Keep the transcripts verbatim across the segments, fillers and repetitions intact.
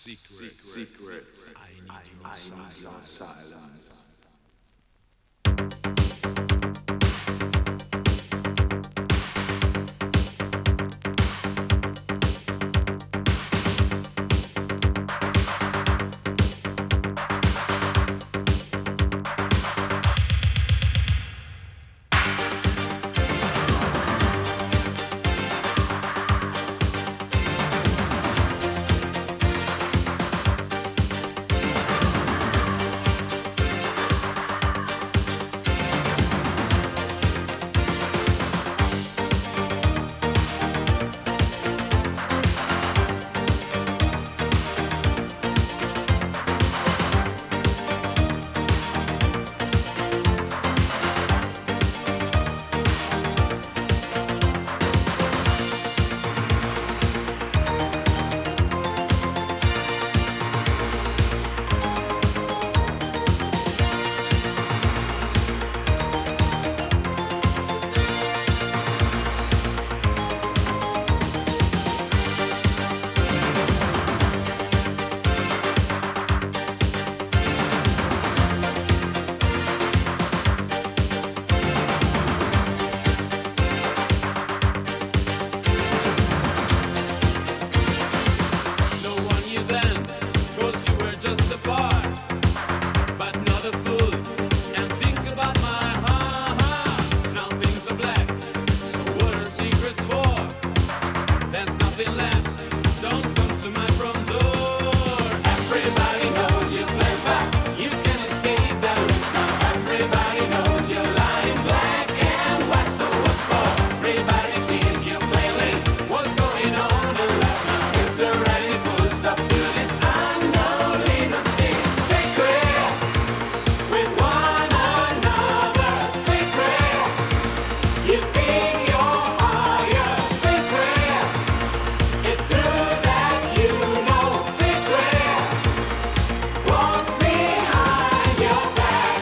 Secrets. Secrets. I need I, your I silence. need your silence. No one knew then, 'cause you were just a part, but not a fool. And think about my heart. Now things are black. So what are secrets for? There's nothing left. Don't come to my front door. Everybody knows you play fast. You can escape that looks now. Everybody knows you're lying black and white. So what for? Everybody sees you play late. What's going on in life now? Is there any full stop to this unknown little scene? Secrets with one another. Secrets. You think you're higher. Secrets. It's true that you know. Secrets. What's behind your back?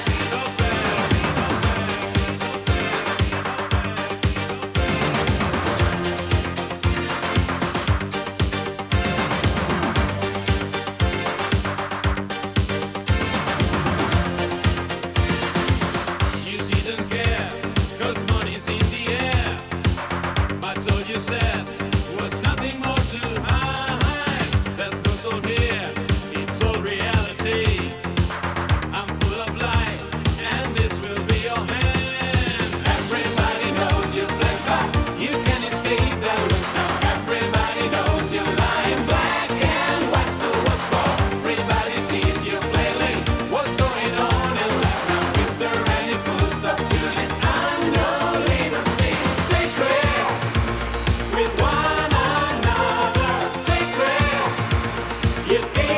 You didn't care, 'cause money's in the air. But all you said was nothing more to hide. There's no soul here, it's all reality. I'm full of light, and this will be your hand. Everybody knows you play fast. You can escape that looks now. Everybody knows you're lying black and white. So what for? Everybody sees you play late. What's going on in life now? Is there any full stop to this unknown little scene? Secrets with one another. Secrets. You think